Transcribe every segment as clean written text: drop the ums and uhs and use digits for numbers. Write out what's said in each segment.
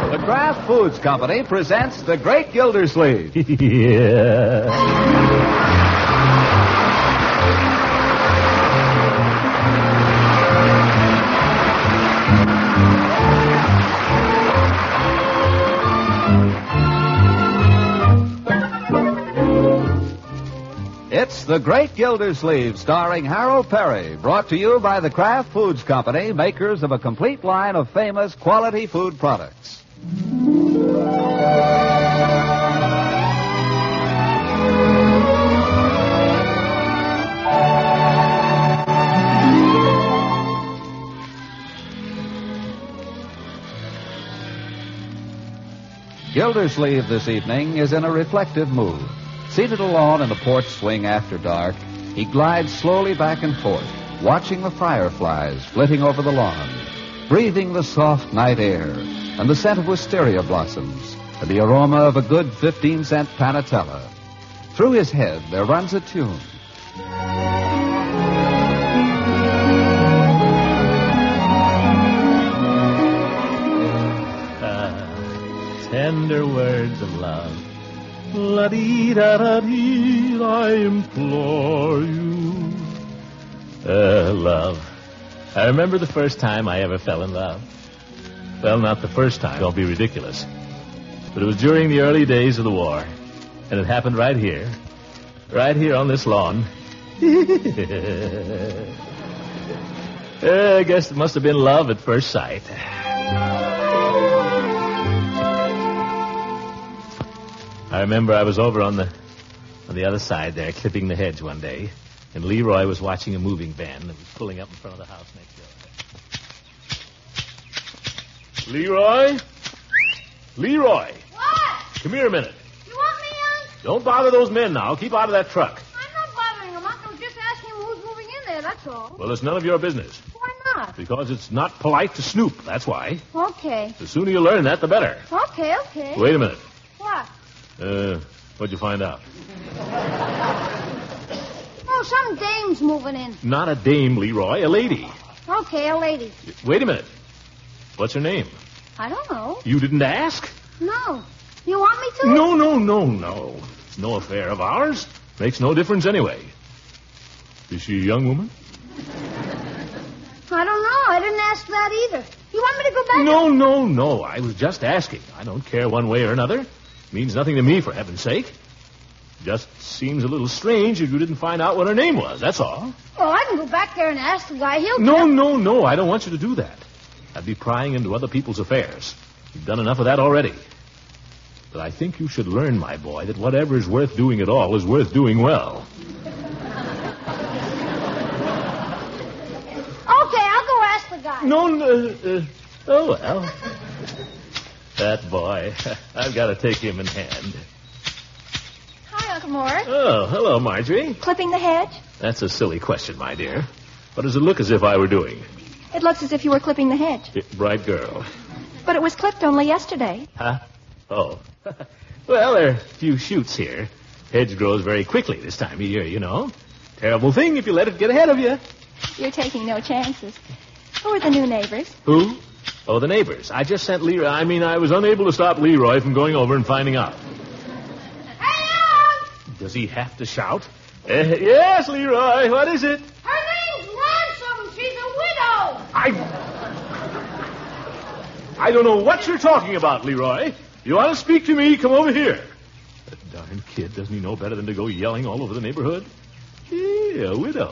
The Kraft Foods Company presents The Great Gildersleeve. It's The Great Gildersleeve, starring Harold Perry, brought to you by the Kraft Foods Company, makers of a complete line of famous quality food products. Gildersleeve this evening is in a reflective mood. Seated alone in the porch swing after dark, he glides slowly back and forth, watching the fireflies flitting over the lawn, breathing the soft night air and the scent of wisteria blossoms and the aroma of a good 15-cent panatella. Through his head there runs a tune. Tender words of love. La-dee-da-da-dee, I implore you. Love. I remember the first time I ever fell in love. Well, not the first time. Don't be ridiculous. But it was during the early days of the war. And it happened right here on this lawn. I guess it must have been love at first sight. I remember I was over on the other side there, clipping the hedge one day, and Leroy was watching a moving van that was pulling up in front of the house next door. Leroy? Leroy! What? Come here a minute. You want me, Unc? Don't bother those men now. Keep out of that truck. I'm not bothering them, Unc. I was just asking who's moving in there, that's all. Well, it's none of your business. Why not? Because it's not polite to snoop, that's why. Okay. The sooner you learn that, the better. Okay. Wait a minute. What? What'd you find out? Oh, some dame's moving in. Not a dame, Leroy, a lady. Okay, a lady. Wait a minute. What's her name? I don't know. You didn't ask? No. You want me to? No. It's no affair of ours. Makes no difference anyway. Is she a young woman? I don't know. I didn't ask that either. You want me to go back? No. I was just asking. I don't care one way or another. Means nothing to me, for heaven's sake. Just seems a little strange if you didn't find out what her name was, that's all. Oh, I can go back there and ask the guy. He'll No. I don't want you to do that. I'd be prying into other people's affairs. You've done enough of that already. But I think you should learn, my boy, that whatever is worth doing at all is worth doing well. Okay, I'll go ask the guy. Oh, well. That boy. I've got to take him in hand. Hi, Uncle Mort. Oh, hello, Marjorie. Clipping the hedge? That's a silly question, my dear. What does it look as if I were doing? It looks as if you were clipping the hedge. Bright girl. But it was clipped only yesterday. Huh? Oh. Well, there are a few shoots here. Hedge grows very quickly this time of year, you know. Terrible thing if you let it get ahead of you. You're taking no chances. Who are the new neighbors? Who? Oh, the neighbors. I just sent Leroy. I was unable to stop Leroy from going over and finding out. Hey, Unc! Does he have to shout? Yes, Leroy. What is it? Her name's Ransom. She's a widow. I don't know what you're talking about, Leroy. You want to speak to me? Come over here. That darn kid, doesn't he know better than to go yelling all over the neighborhood? Gee, a widow.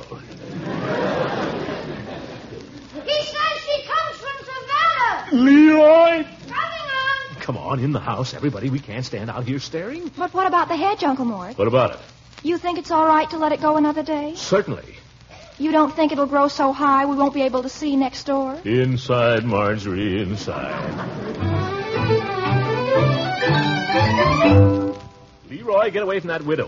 He says she comes from Savannah. Leroy! Coming on. Come on, in the house, everybody. We can't stand out here staring. But what about the hedge, Uncle Mort? What about it? You think it's all right to let it go another day? Certainly. You don't think it'll grow so high we won't be able to see next door? Inside, Marjorie, inside. Leroy, get away from that window.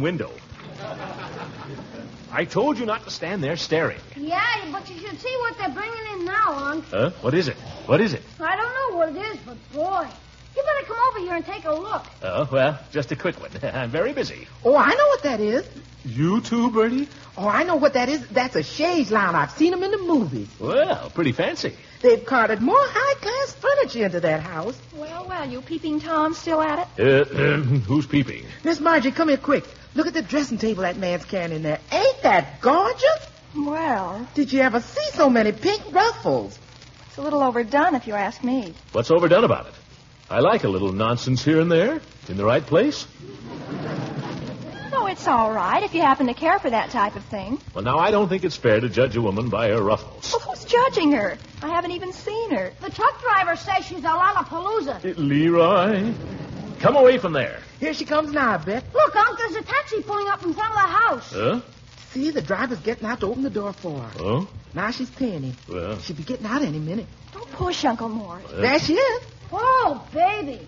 I told you not to stand there staring. Yeah, but you should see what they're bringing in now, Unc. Huh? What is it? I don't know what it is, but boy, you better come over here and take a look. Oh, well, just a quick one. I'm very busy. Oh, I know what that is. You too, Bertie? Oh, I know what that is. That's a chaise lounge. I've seen them in the movies. Well, pretty fancy. They've carted more high-class furniture let you into that house. Well, you peeping Tom still at it? Who's peeping? Miss Margie, come here quick. Look at the dressing table that man's carrying in there. Ain't that gorgeous? Well, Did you ever see so many pink ruffles? it's a little overdone if you ask me. What's overdone about it? I like a little nonsense here and there. In the right place. Oh, it's all right if you happen to care for that type of thing. Well, now, I don't think it's fair to judge a woman by her ruffles. Well, who's judging her? I haven't even seen her. The truck driver says she's a Lollapalooza. Leroy, come away from there. Here she comes now, I bet. Look, Unc, there's a taxi pulling up in front of the house. Huh? See, the driver's getting out to open the door for her. Oh? Now she's paying him. Well. She'll be getting out any minute. Don't push, Uncle Mort. There she is. Oh, baby.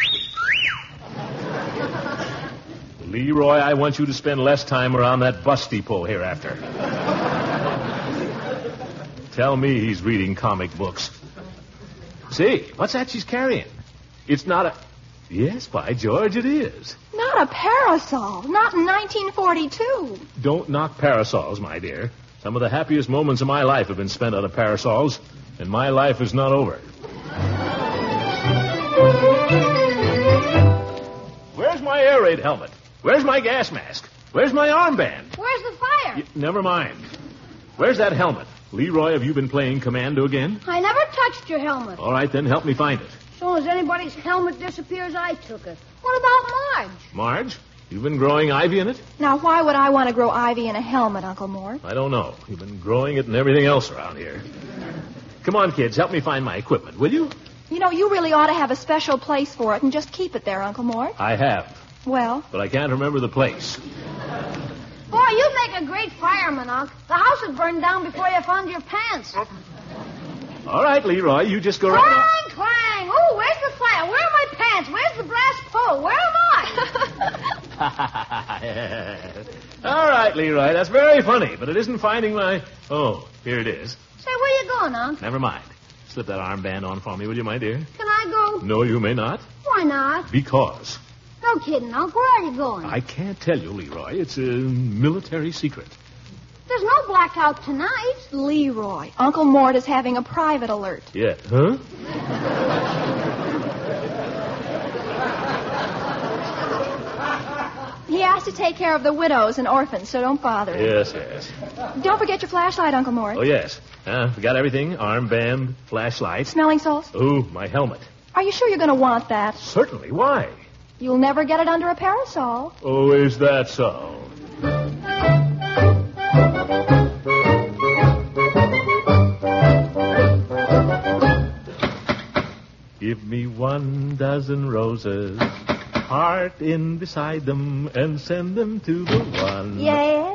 Leroy, I want you to spend less time around that bus depot hereafter. Tell me he's reading comic books. See, what's that she's carrying? It's not a... Yes, by George, it is. Not a parasol. Not in 1942. Don't knock parasols, my dear. Some of the happiest moments of my life have been spent under parasols, and my life is not over. Where's my air raid helmet? Where's my gas mask? Where's my armband? Where's the fire? Never mind. Where's that helmet? Leroy, have you been playing commando again? I never touched your helmet. All right, then help me find it. As soon as anybody's helmet disappears, I took it. What about Marge? Marge, you've been growing ivy in it? Now, why would I want to grow ivy in a helmet, Uncle Mort? I don't know. You've been growing it and everything else around here. Come on, kids, help me find my equipment, will you? You know, you really ought to have a special place for it and just keep it there, Uncle Mort. I have, Well, but I can't remember the place. Boy, you'd make a great fireman, Unc. The house would burn down before you found your pants. All right, Leroy, you just go right now. Clang, clang. Oh, where's the fire? Where are my pants? Where's the brass pole? Where am I? All right, Leroy, that's very funny, but it isn't finding my... Oh, here it is. Say, where you going, Unc? Never mind. Slip that armband on for me, will you, my dear? Can I go? No, you may not. Why not? Because No kidding, Unc. Where are you going? I can't tell you, Leroy. It's a military secret. There's no blackout tonight. Leroy, Uncle Mort is having a private alert. Yeah. Huh? He has to take care of the widows and orphans, so don't bother him. Yes, yes. Don't forget your flashlight, Uncle Mort. Oh, yes. We got everything. Armband, flashlight. Smelling salts? Oh, my helmet. Are you sure you're going to want that? Certainly. Why? You'll never get it under a parasol. Oh, is that so? Give me 1,000 roses, heart in beside them, and send them to the one. Yes?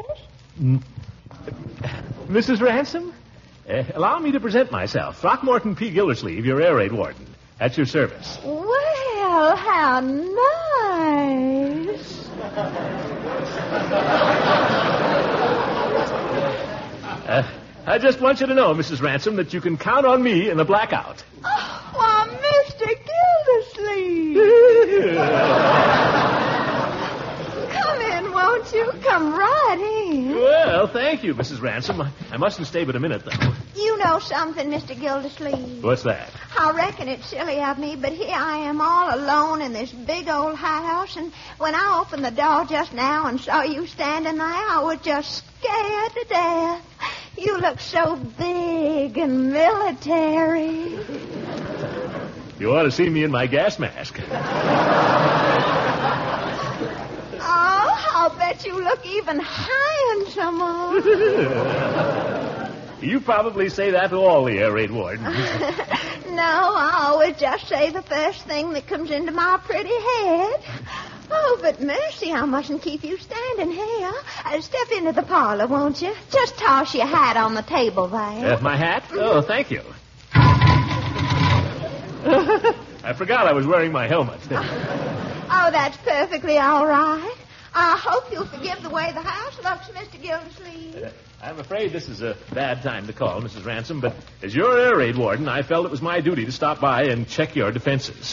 Mrs. Ransom, allow me to present myself. Throckmorton P. Gildersleeve, your air raid warden. At your service. Well, how nice. I just want you to know, Mrs. Ransom, that you can count on me in the blackout. Oh, why, Mr. Gildersleeve. Come in, won't you? Come right in. Well, thank you, Mrs. Ransom. I mustn't stay but a minute, though. You know something, Mr. Gildersleeve. What's that? I reckon it's silly of me, but here I am all alone in this big old house, and when I opened the door just now and saw you standing there, I was just scared to death. You look so big and military. You ought to see me in my gas mask. Oh, I'll bet you look even handsomer. You probably say that to all the air raid wardens. No, I always just say the first thing that comes into my pretty head. Oh, but mercy, I mustn't keep you standing here. Step into the parlor, won't you? Just toss your hat on the table there. My hat? Oh, thank you. I forgot I was wearing my helmet. Oh, that's perfectly all right. I hope you'll forgive the way the house looks, Mr. Gildersleeve. I'm afraid this is a bad time to call, Mrs. Ransom, but as your air raid warden, I felt it was my duty to stop by and check your defenses.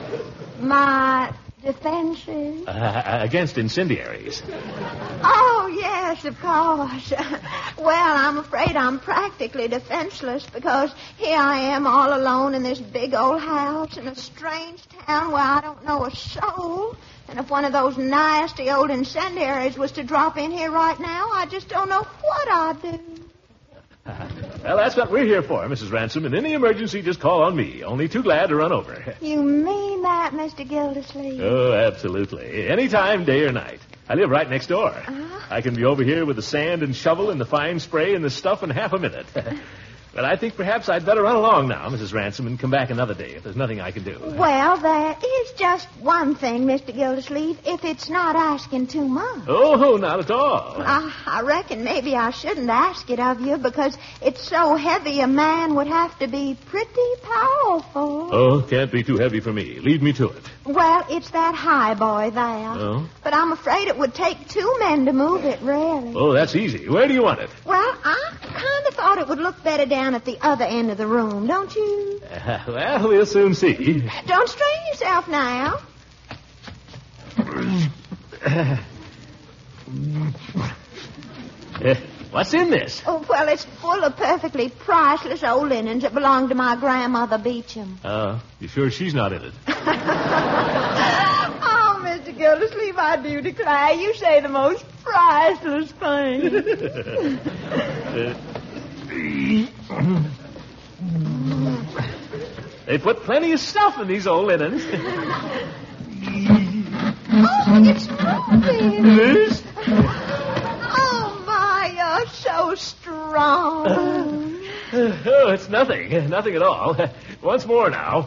My defenses? Against incendiaries. Oh, yes, of course. Well, I'm afraid I'm practically defenseless because here I am all alone in this big old house in a strange town where I don't know a soul. And if one of those nasty old incendiaries was to drop in here right now, I just don't know what I'd do. Well, that's what we're here for, Mrs. Ransom. In any emergency, just call on me. Only too glad to run over. You mean that, Mr. Gildersleeve? Oh, absolutely. Anytime, day or night. I live right next door. I can be over here with the sand and shovel and the fine spray and the stuff in half a minute. But I think perhaps I'd better run along now, Mrs. Ransom, and come back another day if there's nothing I can do. Well, there is just one thing, Mr. Gildersleeve, if it's not asking too much. Oh, not at all. I reckon maybe I shouldn't ask it of you because it's so heavy a man would have to be pretty powerful. Oh, can't be too heavy for me. Lead me to it. Well, it's that high boy there. Oh? But I'm afraid it would take 2 men to move it, really. Oh, that's easy. Where do you want it? Well, I kind of thought it would look better down at the other end of the room, don't you? Well, we'll soon see. Don't strain yourself now. What's in this? Oh, well, it's full of perfectly priceless old linens that belonged to my grandmother Beecham. You sure she's not in it? Oh, Mr. Gildersleeve, I do declare you say the most priceless thing. They put plenty of stuff in these old linens. Oh, it's moving. It is? Oh, my, you're so strong. Oh, it's nothing. Nothing at all. Once more now.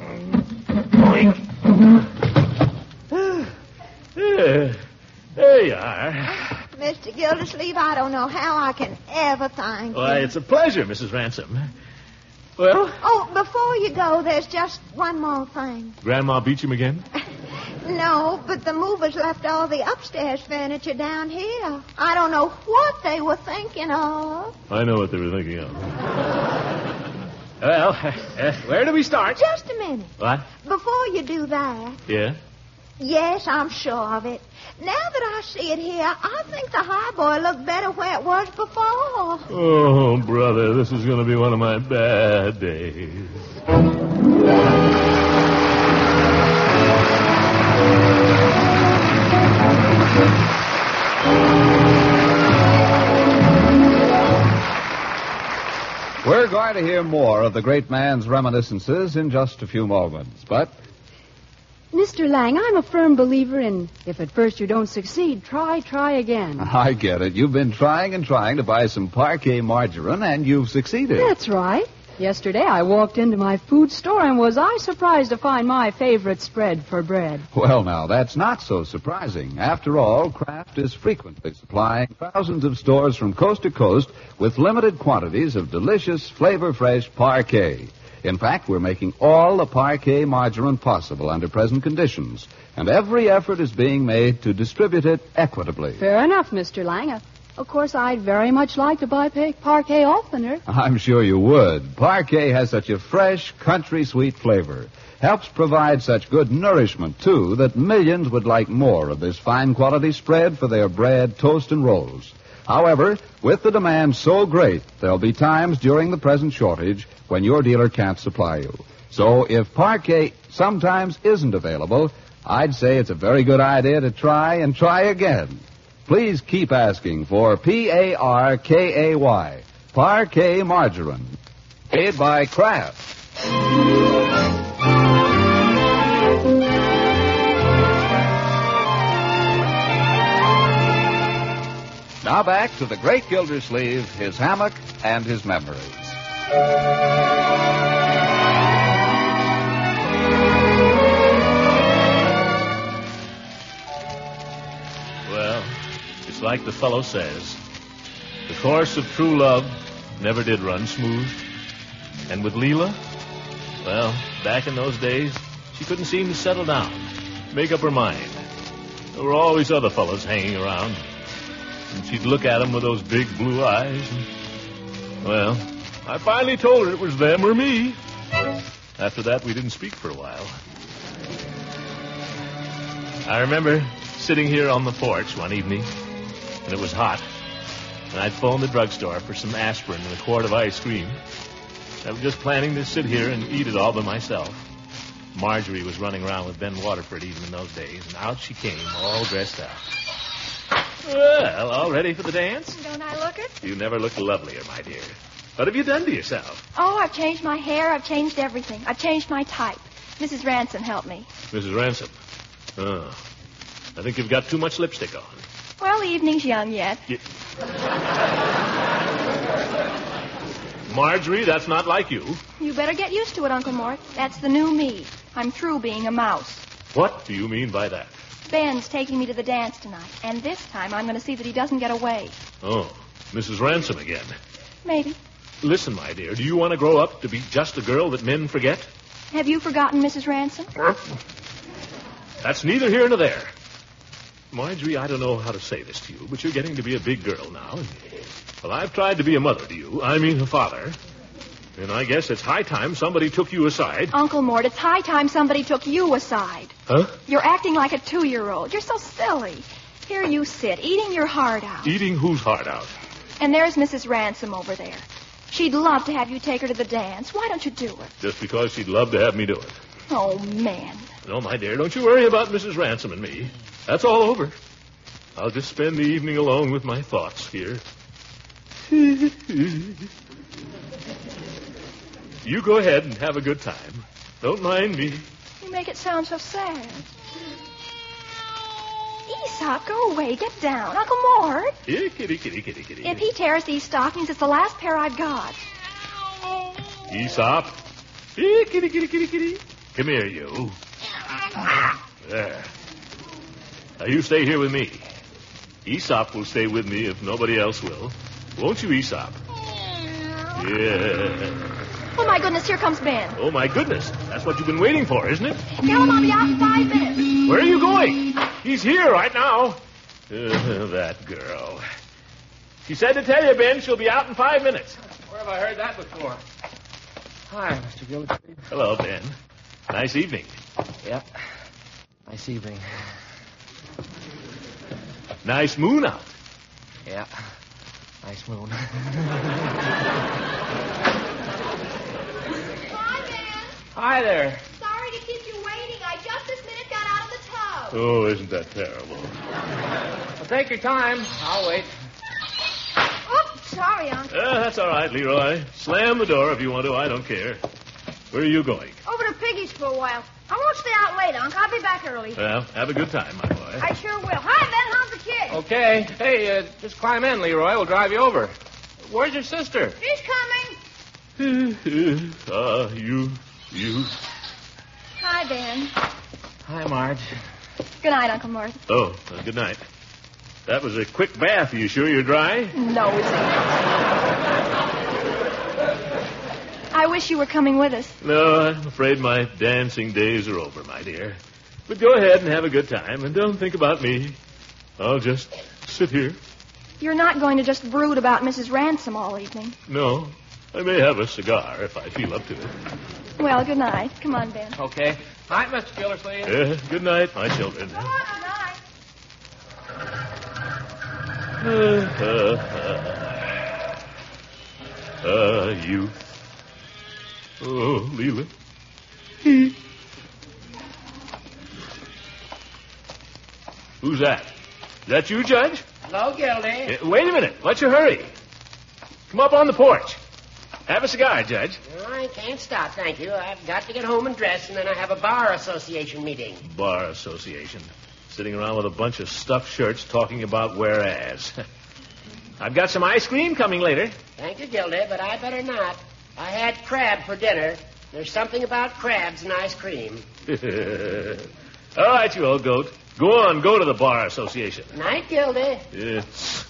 There you are. Mr. Gildersleeve, I don't know how I can ever thank Why, you. it's a pleasure, Mrs. Ransom. Well? Oh, before you go, there's just one more thing. Grandma Beecham again? No, but the movers left all the upstairs furniture down here. I don't know what they were thinking of. I know what they were thinking of. Well, where do we start? Just a minute. What? Before you do that, Yeah? yes, I'm sure of it. Now that I see it here, I think the high boy looked better where it was before. Oh, brother, this is going to be one of my bad days. We're going to hear more of the great man's reminiscences in just a few moments. But Mr. Lang, I'm a firm believer in if at first you don't succeed, try again. I get it. You've been trying and trying to buy some Parquet margarine, and you've succeeded. That's right. Yesterday I walked into my food store, and was I surprised to find my favorite spread for bread. Well, now, that's not so surprising. After all, Kraft is frequently supplying thousands of stores from coast to coast with limited quantities of delicious, flavor-fresh Parquet. In fact, we're making all the Parquet margarine possible under present conditions, and every effort is being made to distribute it equitably. Fair enough, Mr. Lang. Of course, I'd very much like to buy Parquet oftener. I'm sure you would. Parquet has such a fresh, country-sweet flavor. Helps provide such good nourishment, too, that millions would like more of this fine-quality spread for their bread, toast, and rolls. However, with the demand so great, there'll be times during the present shortage when your dealer can't supply you. So if Parquet sometimes isn't available, I'd say it's a very good idea to try and try again. Please keep asking for Parkay, Parquet margarine, made by Kraft. Now back to the great Gildersleeve, his hammock, and his memories. Well, it's like the fellow says. The course of true love never did run smooth. And with Leela, well, back in those days, she couldn't seem to settle down, make up her mind. There were always other fellows hanging around. And she'd look at them with those big blue eyes. And, well, I finally told her it was them or me. After that, we didn't speak for a while. I remember sitting here on the porch one evening, and it was hot, and I'd phoned the drugstore for some aspirin and a quart of ice cream. I was just planning to sit here and eat it all by myself. Marjorie was running around with Ben Waterford even in those days, and out she came, all dressed up. Well, all ready for the dance? Don't I look it? You never looked lovelier, my dear. What have you done to yourself? Oh, I've changed my hair. I've changed everything. I've changed my type. Mrs. Ransom helped me. Mrs. Ransom? Oh, I think you've got too much lipstick on. Well, the evening's young yet. Marjorie, that's not like you. You better get used to it, Uncle Mort. That's the new me. I'm through being a mouse. What do you mean by that? Ben's taking me to the dance tonight, and this time I'm going to see that he doesn't get away. Oh, Mrs. Ransom again. Maybe. Listen, my dear, do you want to grow up to be just a girl that men forget? Have you forgotten Mrs. Ransom? That's neither here nor there. Marjorie, I don't know how to say this to you, but you're getting to be a big girl now. Well, I've tried to be a mother to you. I mean a father. And I guess it's high time somebody took you aside. Uncle Mort, it's high time somebody took you aside. Huh? You're acting like a 2-year-old. You're so silly. Here you sit, eating your heart out. Eating whose heart out? And there's Mrs. Ransom over there. She'd love to have you take her to the dance. Why don't you do it? Just because she'd love to have me do it. Oh, man. No, my dear, don't you worry about Mrs. Ransom and me. That's all over. I'll just spend the evening alone with my thoughts here. You go ahead and have a good time. Don't mind me. You make it sound so sad. Aesop, go away. Get down. Uncle Mort. Here, kitty, kitty, kitty, kitty. If he tears these stockings, it's the last pair I've got. Aesop. Here, kitty, kitty, kitty, kitty. Come here, you. There. Now, you stay here with me. Aesop will stay with me if nobody else will. Won't you, Aesop? Yeah. Oh, my goodness, here comes Ben. Oh, my goodness. That's what you've been waiting for, isn't it? Tell him I'll be out in 5 minutes. Where are you going? He's here right now. That girl. She said to tell you, Ben, she'll be out in 5 minutes. Where have I heard that before? Hi, Mr. Gildersleeve. Hello, Ben. Nice evening. Yep. Nice evening. Nice moon out. Yeah. Nice moon. Hi, Ben. Hi there. Sorry to keep you waiting. I just this minute got out of the tub. Oh, isn't that terrible? Well, take your time. I'll wait. Oops, sorry, Uncle. That's all right, Leroy. Slam the door if you want to. I don't care. Where are you going? Over to Piggy's for a while. I won't stay out late, Uncle. I'll be back early. Well, have a good time, my boy. I sure will. Hi, Ben. How's the kid? Okay. Hey, just climb in, Leroy. We'll drive you over. Where's your sister? He's coming. You. Hi, Ben. Hi, Marge. Good night, Uncle Mort. Oh, good night. That was a quick bath. Are you sure you're dry? Nosy. I wish you were coming with us. No, I'm afraid my dancing days are over, my dear. But go ahead and have a good time, and don't think about me. I'll just sit here. You're not going to just brood about Mrs. Ransom all evening. No, I may have a cigar if I feel up to it. Well, good night. Come on, Ben. Okay. Night, Mr. Gildersleeve. Good night, my children. Good night. Youth. Oh, Leela. Who's that? Is that you, Judge? Hello, Gildy. Wait a minute. What's your hurry? Come up on the porch. Have a cigar, Judge. I can't stop, thank you. I've got to get home and dress, and then I have a bar association meeting. Bar association. Sitting around with a bunch of stuffed shirts talking about whereas. I've got some ice cream coming later. Thank you, Gildy, but I better not. I had crab for dinner. There's something about crabs and ice cream. All right, you old goat. Go on, go to the bar association. Night, Gildy. Yes.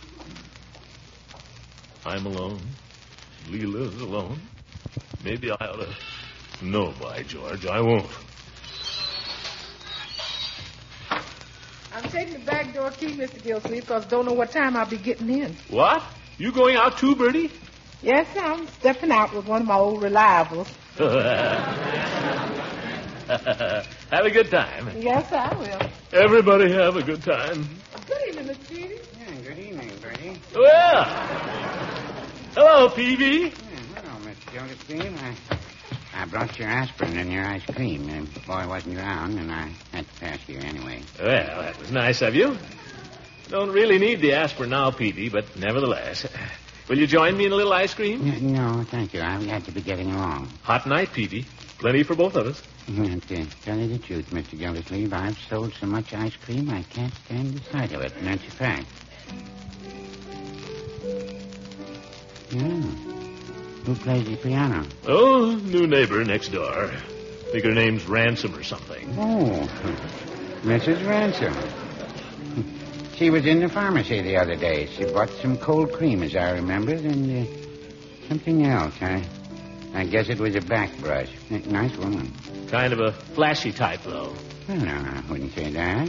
I'm alone. Leela's alone. Maybe I ought to... No, by George, I won't. I'm taking the back door key, Mr. Gilsleeve, because don't know what time I'll be getting in. What? You going out too, Bertie? Yes, I'm stepping out with one of my old reliables. Have a good time. Yes, I will. Everybody have a good time. Good evening, Miss Petey. Good Well, hello, Peavy. Hello, Mr. Gildersleeve. I brought your aspirin and your ice cream. The boy wasn't around, and I had to pass you anyway. Well, that was nice of you. Don't really need the aspirin now, Peavy, but nevertheless. Will you join me in a little ice cream? No, thank you. I've got to be getting along. Hot night, Peavy. Plenty for both of us. To tell you the truth, Mr. Gildersleeve, I've sold so much ice cream I can't stand the sight of it, and that's a fact. Who plays the piano? Oh, new neighbor next door. Think her name's Ransom or something. Oh, Mrs. Ransom. She was in the pharmacy the other day. She bought some cold cream, as I remember, and something else. I guess it was a back brush. Nice woman. Kind of a flashy type, though. Well, no, I wouldn't say that.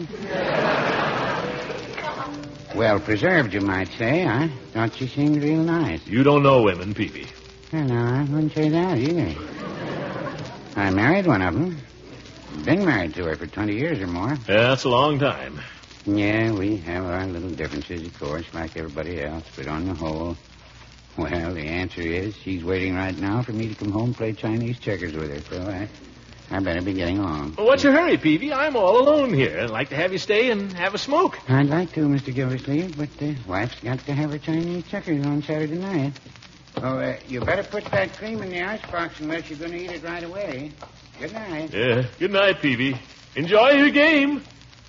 Well preserved, you might say. I thought she seemed real nice. You don't know women, Peavy. Well, no, I wouldn't say that either. I married one of them. Been married to her for 20 years or more. Yeah, that's a long time. Yeah, we have our little differences, of course, like everybody else. But on the whole, well, the answer is she's waiting right now for me to come home and play Chinese checkers with her. So I better be getting along. Well, what's your hurry, Peavy? I'm all alone here. I'd like to have you stay and have a smoke. I'd like to, Mr. Gildersleeve, but wife's got to have her Chinese checkers on Saturday night. Oh, you better put that cream in the icebox unless you're going to eat it right away. Good night. Yeah, good night, Peavy. Enjoy your game.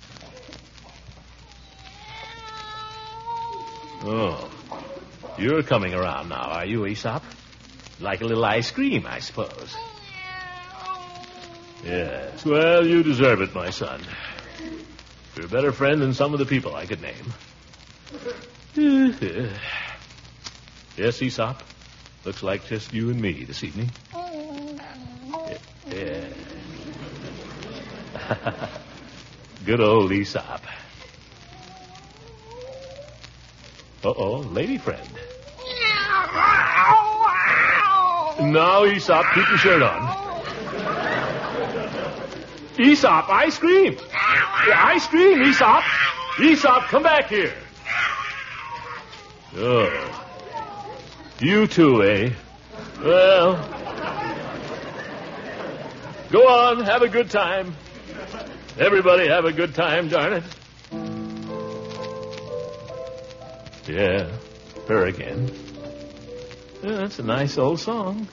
Oh, you're coming around now, are you, Aesop? Like a little ice cream, I suppose. Yes, well, you deserve it, my son. You're a better friend than some of the people I could name. Yes, Aesop. Looks like just you and me this evening. Yeah. Good old Aesop. Uh-oh, lady friend. Now, Aesop, keep your shirt on. Aesop, ice cream. Ice cream, Aesop. Aesop, come back here. Oh. You too, eh? Well, go on, have a good time. Everybody have a good time, darn it. Yeah, her again. Yeah, that's a nice old song.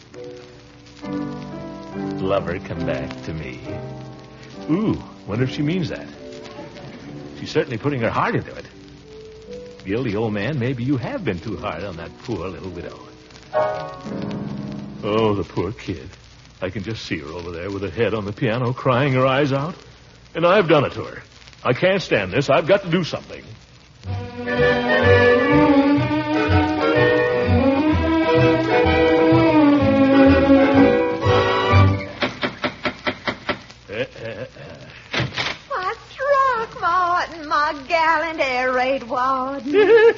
Lover, come back to me. Ooh, wonder if she means that. She's certainly putting her heart into it. Guilty old man, maybe you have been too hard on that poor little widow. Oh, the poor kid. I can just see her over there with her head on the piano, crying her eyes out. And I've done it to her. I can't stand this. I've got to do something. My gallant air raid warden.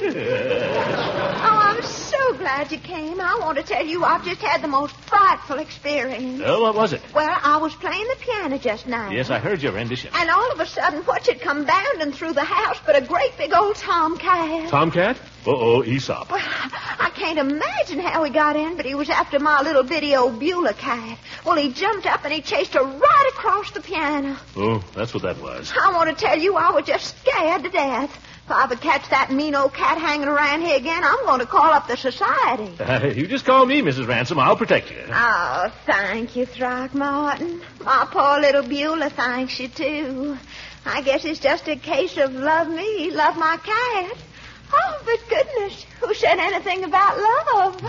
Oh, I'm so glad you came. I want to tell you I've just had the most frightful experience. Oh, what was it? Well, I was playing the piano just now. Yes, I heard your rendition. And all of a sudden, what should come bounding through the house but a great big old tomcat. Tomcat? Uh-oh, Aesop. Well, I can't imagine how he got in, but he was after my little bitty old Beulah cat. Well, he jumped up and he chased her right across the piano. Oh, that's what that was. I want to tell you, I was just scared to death. If I ever catch that mean old cat hanging around here again, I'm going to call up the society. You just call me, Mrs. Ransom. I'll protect you. Oh, thank you, Throckmorton. My poor little Beulah thanks you, too. I guess it's just a case of love me, love my cat. Oh, but goodness, who said anything about love?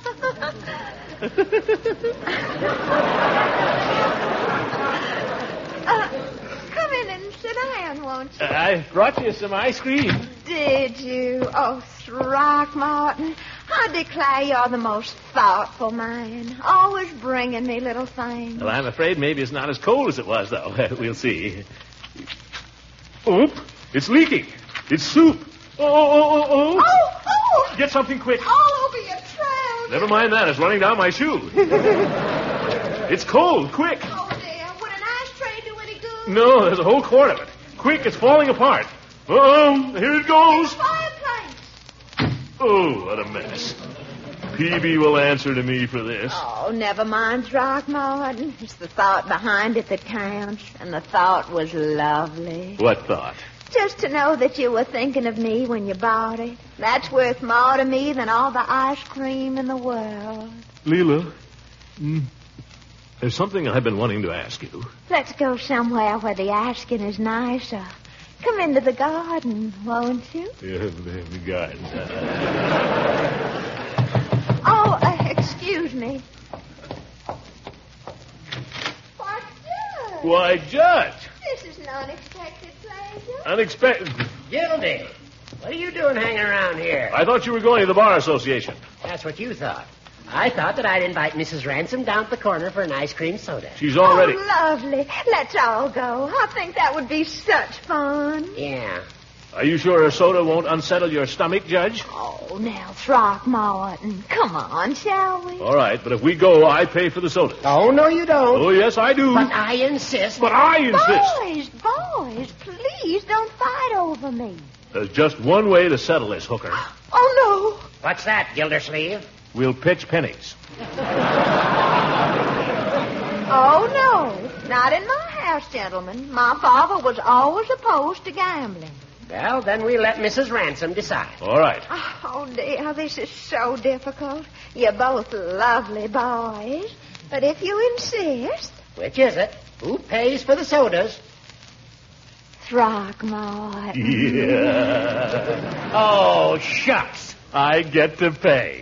Come in and sit down, won't you? I brought you some ice cream. Did you? Oh, Throckmorton, I declare you're the most thoughtful man. Always bringing me little things. Well, I'm afraid maybe it's not as cold as it was, though. We'll see. Oop, it's leaking. It's soup. Oh. Oh. Get something quick. All over your trousers. Never mind that. It's running down my shoe. It's cold. Quick. Oh, dear. Would an ice tray do any good? No, there's a whole quart of it. Quick, it's falling apart. Uh-oh, here it goes. Fireplace. Oh, what a mess. Peavy will answer to me for this. Oh, never mind, Throckmorton. It's the thought behind it that counts, and the thought was lovely. What thought? Just to know that you were thinking of me when you bought it. That's worth more to me than all the ice cream in the world. Leela, there's something I've been wanting to ask you. Let's go somewhere where the asking is nicer. Come into the garden, won't you? Yeah, the garden. Excuse me. Why, Judge. This is an unexpected pleasure. Unexpected. Gildy, what are you doing hanging around here? I thought you were going to the Bar Association. That's what you thought. I thought that I'd invite Mrs. Ransom down at the corner for an ice cream soda. She's already... Oh, lovely. Let's all go. I think that would be such fun. Yeah. Are you sure a soda won't unsettle your stomach, Judge? Oh, now, Throckmorton. Come on, shall we? All right, but if we go, I pay for the soda. Oh, no, you don't. Oh, yes, I do. But I insist. But I insist. Boys, please don't fight over me. There's just one way to settle this, Hooker. Oh, no. What's that, Gildersleeve? We'll pitch pennies. Oh, no. Not in my house, gentlemen. My father was always opposed to gambling. Well, then we let Mrs. Ransom decide. All right. Oh, dear, this is so difficult. You're both lovely boys. But if you insist... Which is it? Who pays for the sodas? Throckmorton. Yeah. Oh, shucks. I get to pay.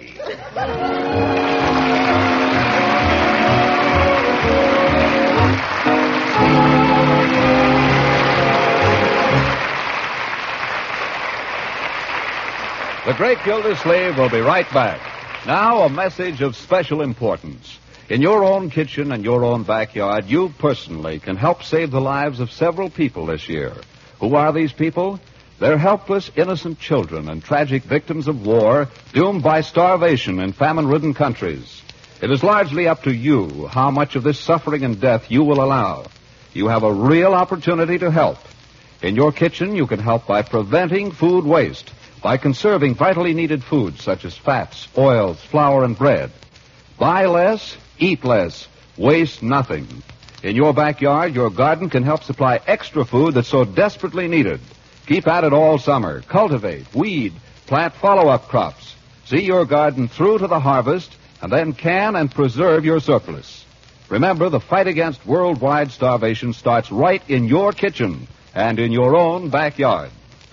The Great Gildersleeve will be right back. Now, a message of special importance. In your own kitchen and your own backyard, you personally can help save the lives of several people this year. Who are these people? They're helpless, innocent children and tragic victims of war doomed by starvation in famine-ridden countries. It is largely up to you how much of this suffering and death you will allow. You have a real opportunity to help. In your kitchen, you can help by preventing food waste, by conserving vitally needed foods such as fats, oils, flour, and bread. Buy less, eat less, waste nothing. In your backyard, your garden can help supply extra food that's so desperately needed. Keep at it all summer. Cultivate, weed, plant follow-up crops. See your garden through to the harvest, and then can and preserve your surplus. Remember, the fight against worldwide starvation starts right in your kitchen and in your own backyard.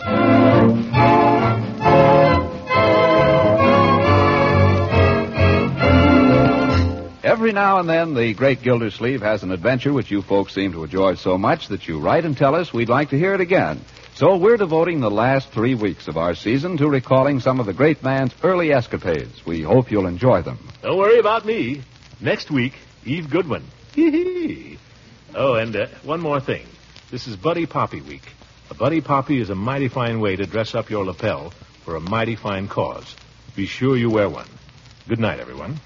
Every now and then, the Great Gildersleeve has an adventure which you folks seem to enjoy so much that you write and tell us we'd like to hear it again. So we're devoting the last 3 weeks of our season to recalling some of the great man's early escapades. We hope you'll enjoy them. Don't worry about me. Next week, Eve Goodwin. Hee-hee. Oh, and one more thing. This is Buddy Poppy Week. A Buddy Poppy is a mighty fine way to dress up your lapel for a mighty fine cause. Be sure you wear one. Good night, everyone.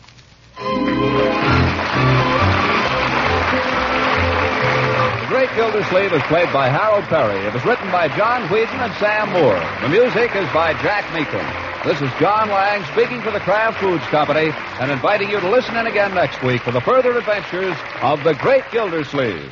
The Great Gildersleeve is played by Harold Perry. It was written by John Whedon and Sam Moore. The music is by Jack Meakin. This is John Lang speaking for the Kraft Foods Company and inviting you to listen in again next week for the further adventures of the Great Gildersleeve.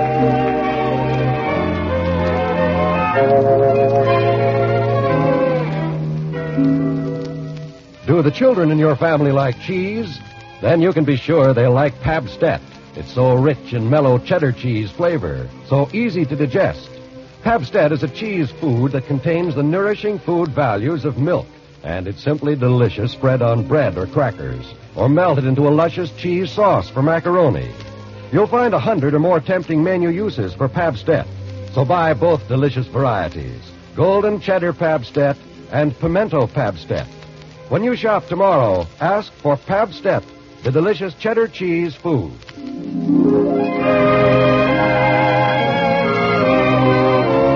Do the children in your family like cheese? Then you can be sure they'll like Pabst-ett. It's so rich in mellow cheddar cheese flavor, so easy to digest. Pabst-ett is a cheese food that contains the nourishing food values of milk, and it's simply delicious spread on bread or crackers, or melted into a luscious cheese sauce for macaroni. You'll find 100 or more tempting menu uses for Pabst-ett, so buy both delicious varieties, Golden Cheddar Pabst-ett and Pimento Pabst-ett. When you shop tomorrow, ask for Pabst-ett, the delicious cheddar cheese food.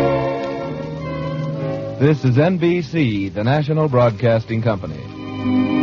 This is NBC, the National Broadcasting Company.